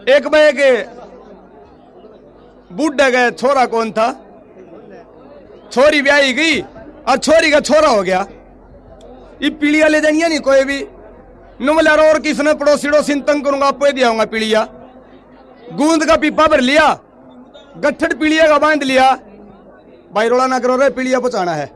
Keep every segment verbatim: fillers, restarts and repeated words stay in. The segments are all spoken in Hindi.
एक भाई के बूढ़ा गए छोरा कौन था, छोरी ब्याही गई और छोरी का छोरा हो गया। ये पीलिया ले जानी है नहीं कोई भी नुमला और किसने पड़ोसीड़ो सिंतंग करूंगा आपको दिया पीलिया। गूंद का पीपा भर लिया, गट्ठड़ पीलिया का बांध लिया। भाई रोड़ा ना करो रे, पीलिया पहुंचाना है।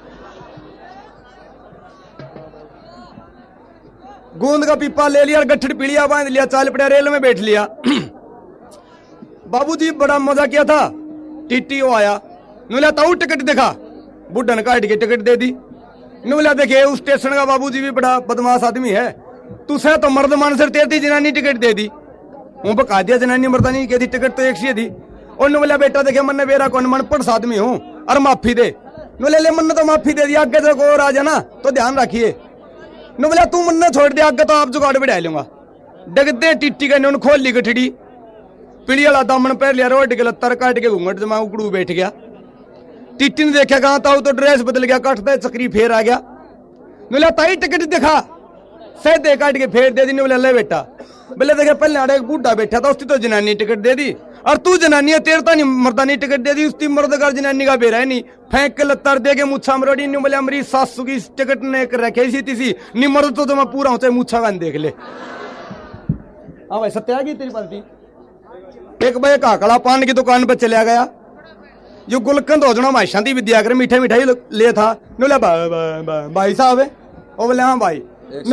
गूंद का पीपा ले लिया, गट्ठड़ पीलिया बांध लिया, चाल पड़ा रेल में बैठ लिया। बाबूजी बड़ा मजा किया था। टीटी वो आया, नुला ताऊ टिकट दिखा, बुढ़न काट के टिकट दे दी। नुला देखे उस स्टेशन का बाबूजी भी बड़ा बदमाश आदमी है, तुसे तो मर्द मान से तेरती जनानी टिकट दे दी। वो बका दिया जनानी मर्दा नहीं कहती, टिकट तो एक सी थी। और नुला बेटा देखे मन बेरा कौन मन पढ़ आदमी हूँ और माफी दे। नुले ले मन तो माफी दे दी, आगे तो और आ जाना तो ध्यान रखिए। नुला तू मन छोड़ दे, आगे तो आप जुगाड़ बढ़ा लूंगा। डगते टिट्टी का नुन खोल ली गठड़ी, पीड़ी वाला दामन पहन लिया, रोड के लत्तर काट के घूंघट जमा उकड़ू बैठ गया। टिट्टी ने देखा कहा था तो ड्रेस बदल गया, काटता चक्री फेर आ गया। नुला ताई टिकट दिखा, सैदे काट के फेर दे दी। नुला ले बेटा, बोले देखे पहले आड़े एक बूढ़ा बैठा था, उसकी तो जनानी टिकट दे दी, और तू जनानी है तेरता नहीं मर्दा नहीं टिकट दे दी। उसकी मर्दगार जनानी का बेरा है नहीं, फेंक के लत्तर दे के मुच्छा मरोड़ी। नु बोले हमारी सासू की टिकट ने रखे सी तीसी नी मर्द तो मैं पूरा होता है, मुच्छा का देख ले। हाँ भाई सत्या की तेरी पार्टी। एक भाई काकड़ा पान की दुकान पर चला गया, जो गुलकंद हो जाना भाई शांति विद्या कर मीठे मिठाई ले था। नुला भाई साहब है, वो बोले हाँ भाई।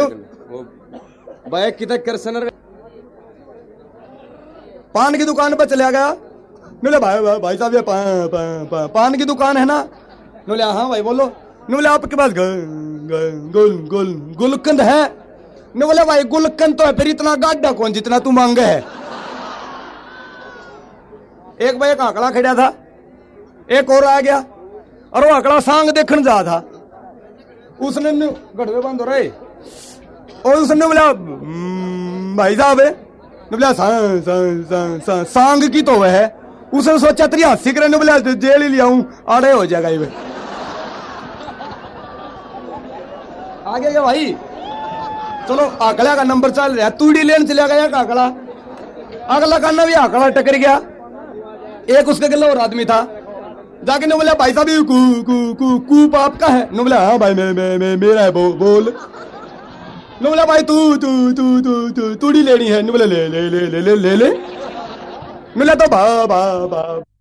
भाई कितना कर सनर पान की दुकान पर चला गया। नुले भाई भाई साहब ये पा, पा, पा, पान की दुकान है ना। नुले हाँ भाई बोलो। नुले आपके पास गुल गुल गुलकंद है। ने बोले भाई गुलकंद तो है, फिर इतना गाढ़ा कौन जितना तू मांगे है। एक भाई एक आंकड़ा खड़ा था, एक और आ गया और वो आंकड़ा सांग देखने जा था। उसने गढ़वे बंद हो रहे और उसने बोला भाई साहब है, बोला सांग सांग सांग सांग सांग की तो वह है। उसने सोचा तेरी हंसी करने, बोला जेल ही लिया हूं, आड़े हो जाएगा ये। आगे गया भाई, चलो आंकड़ा का नंबर चल रहा है, तूड़ी लेने चला गया आंकड़ा। अगला करना भी आंकड़ा टकर गया, एक उसके गले और आदमी था। जाके ने बोला भाई साहब कू कू कू कूप आपका है। ने बोला हाँ भाई मैं मैं मैं मेरा है, बो, बोल। ने बोला भाई तू तू तू तू तू तूड़ी लेनी है। ने बोला ले ले ले ले ले ले ले। मिला तो बा बा बा